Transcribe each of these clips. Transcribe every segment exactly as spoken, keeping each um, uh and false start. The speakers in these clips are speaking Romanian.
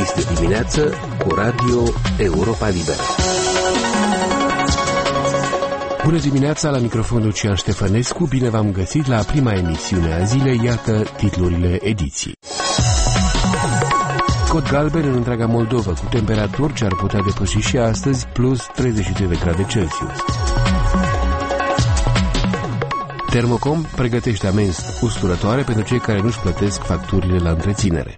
Este dimineață cu Radio Europa Liberă. Bună dimineața, la microfon Lucian Ștefănescu. Bine v-am găsit la prima emisiune a zilei. Iată titlurile ediției. Cod galben în întreaga Moldova, cu temperaturi ce ar putea depăși și astăzi plus treizeci și trei de grade Celsius. Termocom pregătește amenzi usturătoare pentru cei care nu-și plătesc facturile la întreținere.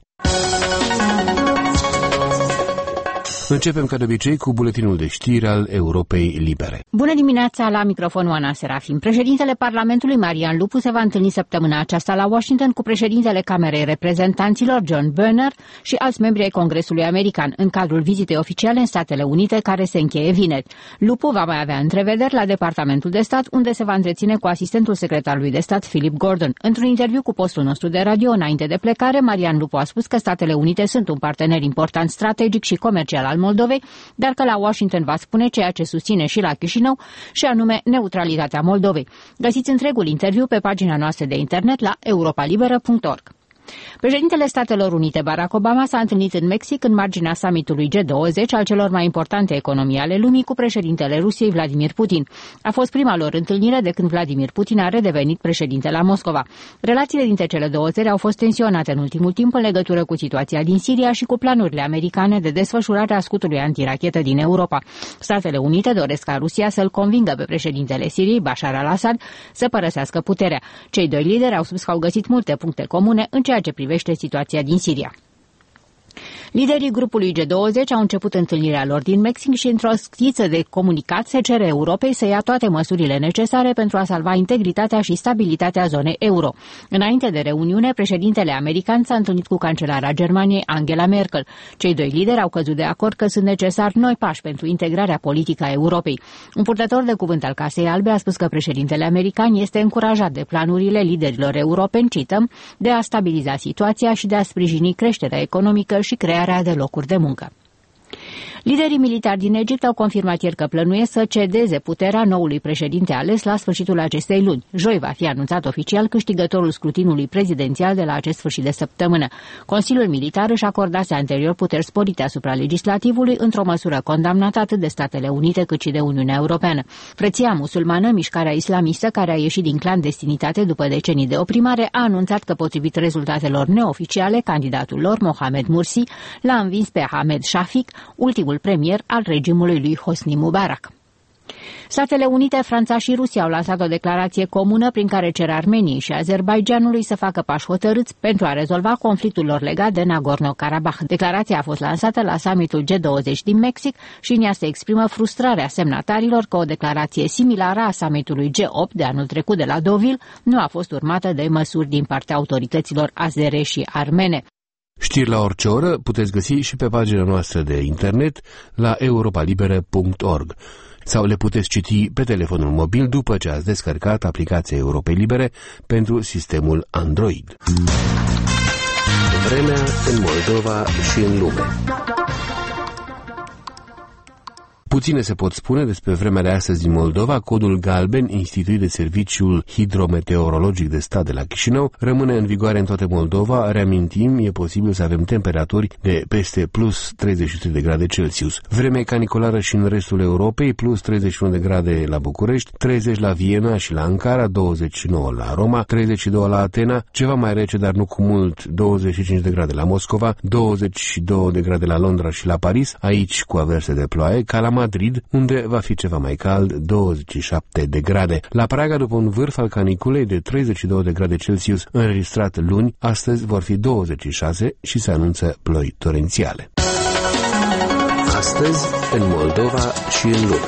Începem ca de obicei cu buletinul de știri al Europei Libere. Bună dimineața, la microfon Oana Serafim. Președintele Parlamentului Marian Lupu se va întâlni săptămâna aceasta la Washington cu președintele Camerei Reprezentanților John Boehner și alți membri ai Congresului American în cadrul vizitei oficiale în Statele Unite care se încheie vineri. Lupu va mai avea întrevederi la Departamentul de Stat, unde se va întreține cu asistentul secretarului de stat Philip Gordon. Într-un interviu cu postul nostru de radio înainte de plecare, Marian Lupu a spus că Statele Unite sunt un partener important strategic și comercial al Moldovei, dar că la Washington va spune ceea ce susține și la Chișinău, și anume neutralitatea Moldovei. Găsiți întregul interviu pe pagina noastră de internet la europa liberă punct org. Președintele Statelor Unite Barack Obama s-a întâlnit în Mexic în marginea summitului G douăzeci al celor mai importante economii ale lumii cu președintele Rusiei Vladimir Putin. A fost prima lor întâlnire de când Vladimir Putin a redevenit președinte la Moscova. Relațiile dintre cele două țări au fost tensionate în ultimul timp în legătură cu situația din Siria și cu planurile americane de desfășurare a scutului antirachetă din Europa. Statele Unite doresc ca Rusia să-l convingă pe președintele Siriei, Bashar al-Assad, să părăsească puterea. Cei doi lideri au spus că au găsit multe puncte comune în ceea ce privește situația din Siria. Liderii grupului G douăzeci au început întâlnirea lor din Mexic și într-o schiță de comunicat se cere Europei să ia toate măsurile necesare pentru a salva integritatea și stabilitatea zonei euro. Înainte de reuniune, președintele american s-a întâlnit cu cancelara Germaniei Angela Merkel. Cei doi lideri au căzut de acord că sunt necesari noi pași pentru integrarea politică a Europei. Un purtător de cuvânt al Casei Albe a spus că președintele american este încurajat de planurile liderilor europeni, cităm, de a stabiliza situația și de a sprijini creșterea economică și crearea de locuri de muncă. Liderii militari din Egipt au confirmat ieri că plănuiesc să cedeze puterea noului președinte ales la sfârșitul acestei luni. Joi va fi anunțat oficial câștigătorul scrutinului prezidențial de la acest sfârșit de săptămână. Consiliul Militar își acordase anterior puteri sporite asupra legislativului, într-o măsură condamnată atât de Statele Unite cât și de Uniunea Europeană. Frăția musulmană, mișcarea islamistă, care a ieșit din clandestinitate după decenii de oprimare, a anunțat că, potrivit rezultatelor neoficiale, candidatul lor, Mohamed Mursi, l-a învins pe Ahmed Shafik, ultimul premier al regimului lui Hosni Mubarak. Statele Unite, Franța și Rusia au lansat o declarație comună prin care cer Armeniei și Azerbaidjanului să facă pași hotărâți pentru a rezolva conflictul lor legat de Nagorno-Karabakh. Declarația a fost lansată la summitul G douăzeci din Mexic și în ea se exprimă frustrarea semnatarilor că o declarație similară a summitului G opt de anul trecut de la Deauville nu a fost urmată de măsuri din partea autorităților azere și armene. Știri la orice oră puteți găsi și pe pagina noastră de internet la europa liberă punct org sau le puteți citi pe telefonul mobil după ce ați descărcat aplicația Europei Libere pentru sistemul Android. Vremea în Moldova și în lume. Puține se pot spune despre vremea de astăzi din Moldova. Codul galben, instituit de Serviciul Hidrometeorologic de Stat de la Chișinău, rămâne în vigoare în toată Moldova. Reamintim, e posibil să avem temperaturi de peste plus treizeci și trei de grade Celsius. Vreme caniculară și în restul Europei, plus treizeci și unu de grade la București, treizeci la Viena și la Ankara, douăzeci și nouă la Roma, treizeci și doi la Atena, ceva mai rece, dar nu cu mult, douăzeci și cinci de grade la Moscova, douăzeci și două de grade la Londra și la Paris, aici cu averse de ploaie, ca la Madrid, unde va fi ceva mai cald, douăzeci și șapte de grade. La Praga, după un vârf al caniculei de treizeci și două de grade Celsius înregistrat luni, astăzi vor fi douăzeci și șase și se anunță ploi torențiale. Astăzi, în Moldova și în lume.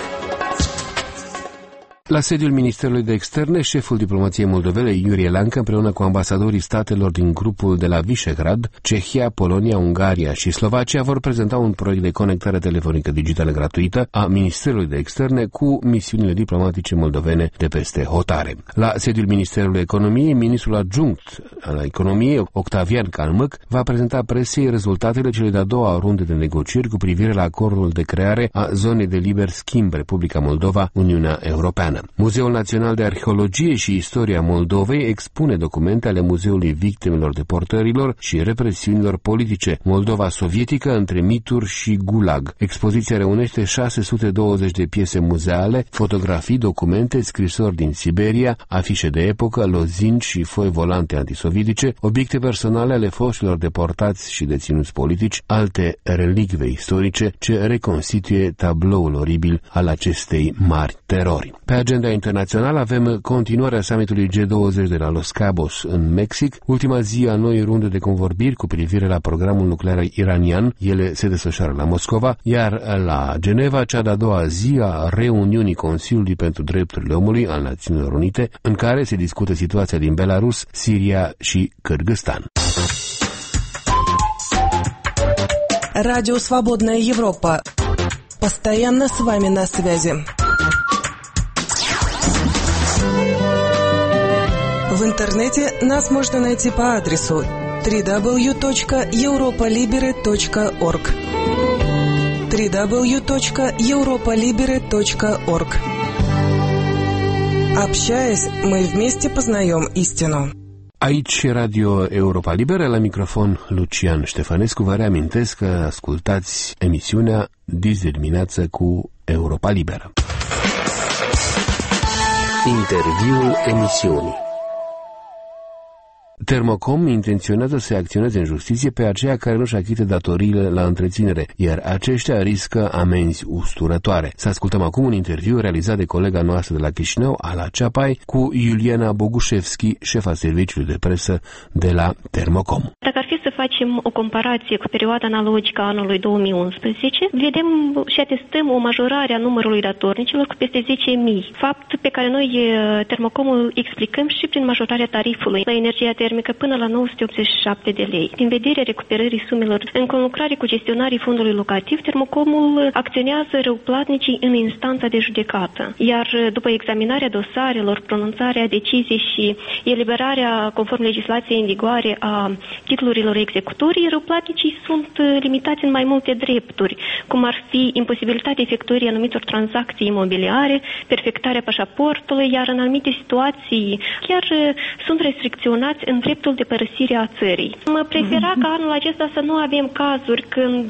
La sediul Ministerului de Externe, șeful diplomației moldovene, Iurie Lancă, împreună cu ambasadorii statelor din grupul de la Visegrad, Cehia, Polonia, Ungaria și Slovacia, vor prezenta un proiect de conectare telefonică digitală gratuită a Ministerului de Externe cu misiunile diplomatice moldovene de peste hotare. La sediul Ministerului Economiei, ministrul adjunct al Economiei, Octavian Calmăc, va prezenta presei rezultatele celei de-a doua runde de negocieri cu privire la acordul de creare a zonei de liber schimb Republica Moldova, Uniunea Europeană. Europeană. Muzeul Național de Arheologie și Istoria Moldovei expune documente ale Muzeului Victimelor Deportărilor și Represiunilor Politice, Moldova sovietică între mituri și gulag. Expoziția reunește șase sute douăzeci de piese muzeale, fotografii, documente, scrisori din Siberia, afișe de epocă, lozinci și foi volante antisovietice, obiecte personale ale foștilor deportați și deținuți politici, alte relicve istorice ce reconstituie tabloul oribil al acestei mari terori. Pe agenda internațională avem continuarea summitului G douăzeci de la Los Cabos în Mexic, ultima zi a noii runde de convorbiri cu privire la programul nuclear iranian. Ele se desfășoară la Moscova, iar la Geneva cea de-a doua zi a reuniunii Consiliului pentru Drepturile Omului al Națiunilor Unite, în care se discută situația din Belarus, Siria și Kârgâstan. Радио «Свободная Европа». Постоянно с вами на связи. В интернете нас можно найти по адресу дабл ю дабл ю дабл ю точка европа либере точка орг дабл ю дабл ю дабл ю точка европа либере точка орг. Общаясь, мы вместе познаем истину. Aici Radio Europa Liberă, la microfon Lucian Ștefănescu. Vă reamintesc că ascultați emisiunea Dis de dimineață cu Europa Liberă. Interviul emisiunii. Termocom intenționează să acționeze în justiție pe aceia care nu-și achită datoriile la întreținere, iar aceștia riscă amenzi usturătoare. Să ascultăm acum un interviu realizat de colega noastră de la Chișinău, Ala Ceapai, cu Iuliana Bogușevski, șefa serviciului de presă de la Termocom. Dacă ar fi să facem o comparație cu perioada analogică a anului două mii unsprezece, vedem și atestăm o majorare a numărului datornicilor cu peste zece mii, fapt pe care noi Termocomul explicăm și prin majorarea tarifului la energia termică până la nouă sute optzeci și șapte de lei. Din vederea recuperării sumelor în conlucrare cu gestionarii fondului locativ, Termocomul acționează răuplatnicii în instanța de judecată. Iar după examinarea dosarelor, pronunțarea deciziei și eliberarea conform legislației în vigoare a titlurilor executorii, răuplatnicii sunt limitați în mai multe drepturi, cum ar fi imposibilitatea efectuării anumitor tranzacții imobiliare, perfectarea pașaportului, iar în anumite situații chiar sunt restricționați în dreptul de părăsire a țării. Mă prefera ca anul acesta să nu avem cazuri când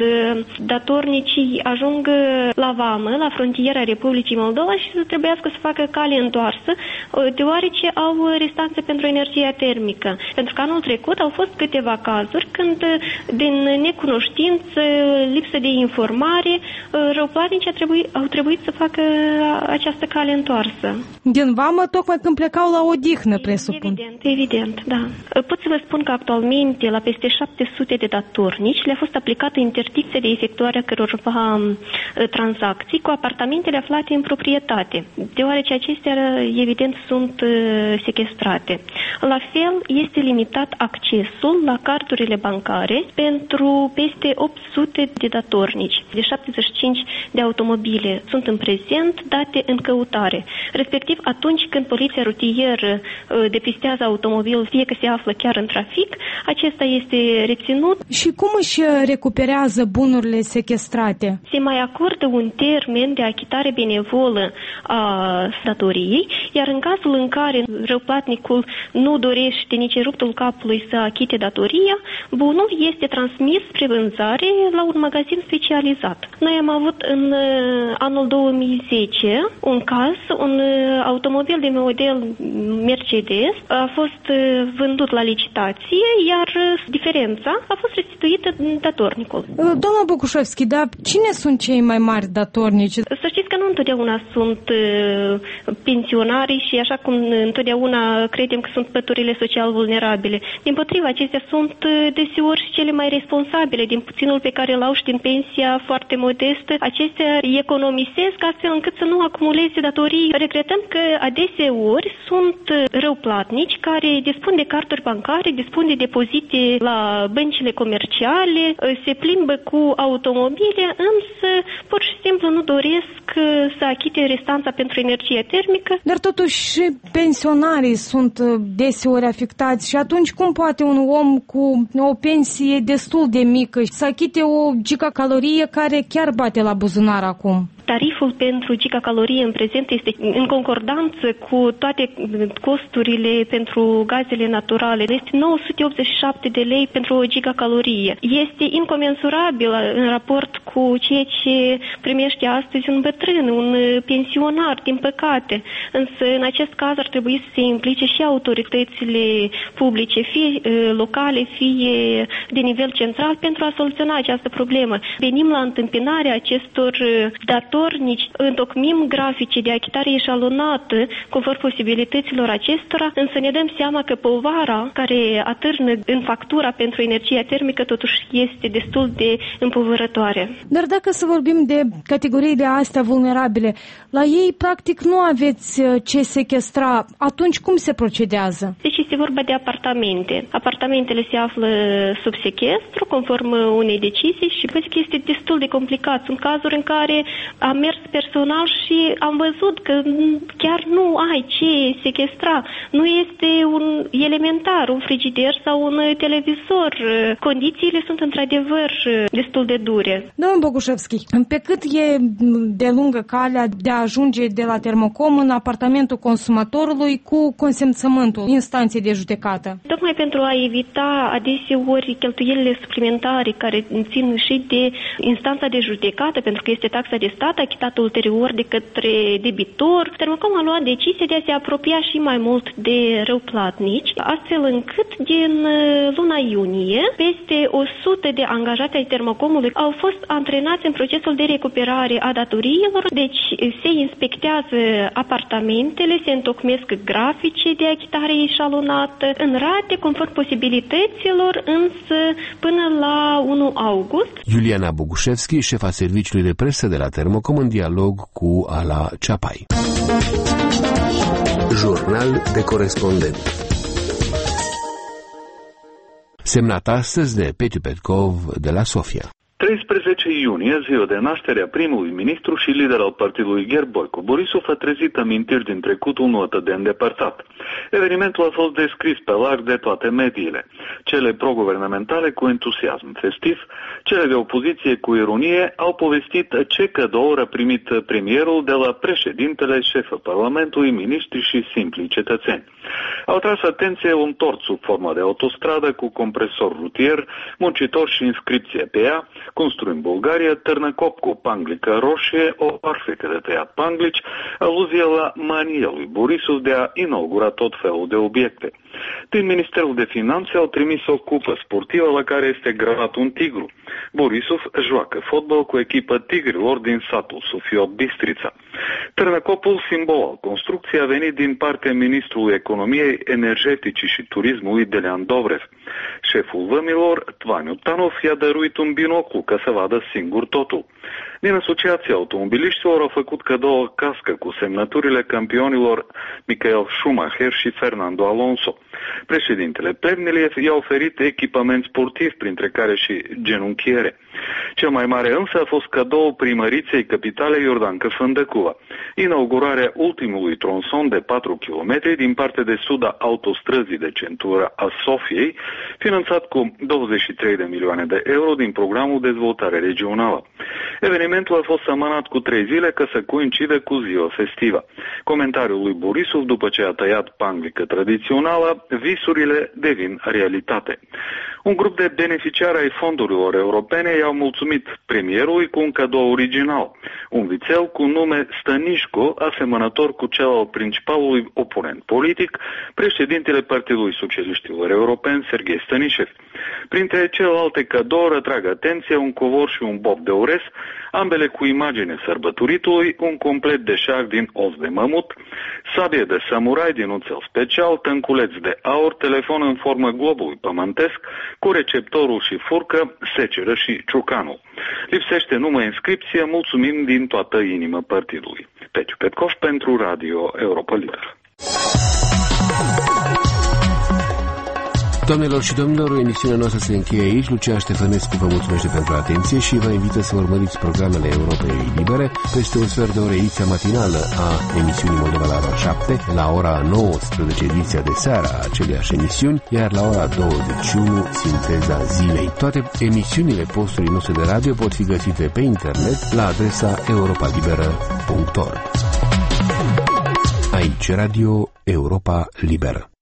datornicii ajung la vamă, la frontiera Republicii Moldova și să trebuiască să facă cale întoarsă, deoarece au restanțe pentru energia termică. Pentru că anul trecut au fost câteva cazuri când, din necunoștință, lipsă de informare, răuplatnicii au trebuit, au trebuit să facă această cale întoarsă. Din vamă, tocmai când plecau la odihnă, presupun. Evident, evident, da. Pot să vă spun că actualmente la peste șapte sute de datornici le-a fost aplicată interdicție de efectuare a cărorva tranzacții cu apartamentele aflate în proprietate, deoarece acestea, evident, sunt sequestrate. La fel, este limitat accesul la cardurile bancare pentru peste opt sute de datornici. De șaptezeci și cinci de automobile sunt în prezent date în căutare. Respectiv, atunci când poliția rutieră depistează automobil, fie că se află chiar în trafic, acesta este reținut. Și cum își recuperează bunurile sequestrate? Se mai acordă un termen de achitare benevolă a datoriei, iar în cazul în care răuplatnicul nu dorește nici ruptul capului să achite datoria, bunul este transmis spre vânzare la un magazin specializat. Noi am avut în anul două mii zece un caz, un automobil de model Mercedes a fost vândut la licitație, iar diferența a fost restituită datornicul. Doamna Bogușevski, dar cine sunt cei mai mari datornici? Să știți că nu întotdeauna sunt uh, pensionarii și așa cum întotdeauna credem că sunt păturile social vulnerabile. Dimpotrivă, acestea sunt uh, deseori și cele mai responsabile din puținul pe care îl au și din pensia foarte modestă. Acestea economisesc astfel încât să nu acumuleze datorii. Regretăm că adeseori sunt răuplatnici care dispun de carturi bancare, dispun de depozite la băncile comerciale, se plimbă cu automobile, însă pur și simplu nu doresc să achite restanța pentru energie termică. Dar totuși pensionarii sunt deseori afectați și atunci cum poate un om cu o pensie destul de mică să achite o gigacalorie care chiar bate la buzunar acum? tariful pentru gigacalorie în prezent este în concordanță cu toate costurile pentru gazele naturale. Este nouă sute optzeci și șapte de lei pentru o gigacalorie. Este incomensurabil în raport cu ceea ce primește astăzi un bătrân, un pensionar, din păcate. Însă, în acest caz, ar trebui să se implice și autoritățile publice, fie locale, fie de nivel central, pentru a soluționa această problemă. Venim la întâmpinarea acestor datornici, întocmim grafice de achitare eșalonată, conform posibilităților acestora, însă ne dăm seama că povara care atârnă în factura pentru energia termică totuși este destul de împovărătoare. Dar dacă să vorbim de categoriile astea vulnerabile, la ei practic nu aveți ce sequestra. Atunci cum se procedează? Deci este vorba de apartamente. Apartamentele se află sub sechestru, conform unei decizii, și văd că este destul de complicat. Sunt cazuri în care am mers personal și am văzut că chiar nu ai ce sequestra. Nu este un elementar, un frigider sau un televizor. Condițiile sunt într-adevăr destul de dure. Domnul Bogușevski, pe cât e de lungă calea de a ajunge de la Termocom în apartamentul consumatorului cu consimțământul instanței de judecată? Tocmai pentru a evita adeseori cheltuielile suplimentare care țin și de instanța de judecată, pentru că este taxa de stat achitată ulterior de către debitor, Termocom a luat decizia de a se apropia și mai mult de răuplatnici, astfel încât din luna iunie peste o sută de angajați ai Termocomului au fost antrenați în procesul de recuperare a datoriilor, deci se inspectează apartamentele, se întocmesc grafice de achitare eșalonată în rate conform posibilităților, însă până la unu august. Iuliana Bogușevski, șefa serviciului de presă de la Termocom, în dialog cu Ala Ceapai. Jurnal de corespondent. Semnat astăzi de Petiu Petkov de la Sofia. treisprezece iunie, ziua de naștere a primului ministru și lider al partidului Gher Boico Borisov, a trezit amintiri din trecutul nu atât de îndepărtat. Evenimentul a fost descris pe larg de toate mediile. Cele pro-guvernamentale cu entuziasm festiv, cele de opoziție cu ironie au povestit ce cadouri a primit premierul de la președintele, șeful Parlamentului, miniștri și simpli cetățeni. Au tras atenție un tort sub formă de autostradă cu compresor rutier, muncitor și inscripție pe ea, construit în Bulgaria, târnăcop cu panglică roșie, o parfecă de tăiat panglici, aluzie la mania lui Borisov de a inaugura tot felul de obiecte. Din Ministerul de Finanțe au trimis o cupă sportivă la care este gravat un tigru. Borisov joacă fotbal cu echipă tigrilor din satul Sufiot Bistrița. Târnăcopul, simbol al construcției, a venit din partea Ministrului Economiei, Energeticii și Turismului Delean Dobrev. Șeful vămilor, Tvaniu Tanov, i-a dăruit un binoclu ca să vadă singur totul. Din Asociația Automobiliștilor au făcut cadou o cască cu semnăturile campionilor Michael Schumacher și Fernando Alonso. Președintele Plevneliev i-a oferit echipament sportiv, printre care și genunchiere. Cel mai mare însă a fost cadou primăriței capitalei Iordanca Fândăcuva, inaugurarea ultimului tronson de patru kilometri din partea de sud a autostrăzii de centură a Sofiei, finanțat cu douăzeci și trei de milioane de euro din programul dezvoltare regională. Evenimentul a fost amânat cu trei zile ca să coincide cu ziua festivă. Comentariul lui Borisov, după ce a tăiat panglică tradițională, visurile devin realitate. Un grup de beneficiari ai fondurilor europene i-au mulțumit premierului cu un cadou original, un vițel cu nume Stănișco, asemănător cu cel al principalului oponent politic, președintele Partidului Socialiștilor Europeni, Serghei Stănișev. Printre celelalte cadouri atrag atenția un covor și un bob de orez, ambele cu imagine sărbătoritului, un complet de șarc din os de mămut, sabie de samurai din oțel special, tânculeț de aur, telefon în formă globului pământesc, cu receptorul și furcă, seceră și ciucanul. Lipsește numai inscripție, mulțumim din toată inima partidului. Petiu Petkov pentru Radio Europa Liberă. Doamnelor și domnilor, emisiunea noastră se încheie aici. Lucia Ștefănescu vă mulțumește pentru atenție și vă invită să urmăriți programele Europei Libere. Peste un sfert de oră, ediția matinală a emisiunii Moldova la ora șapte, la ora nouăsprezece ediția de seară a aceleiași emisiuni, iar la ora douăzeci și unu Sinteza zilei. Toate emisiunile postului nostru de radio pot fi găsite pe internet la adresa europa liberă punct org. Aici Radio Europa Liberă.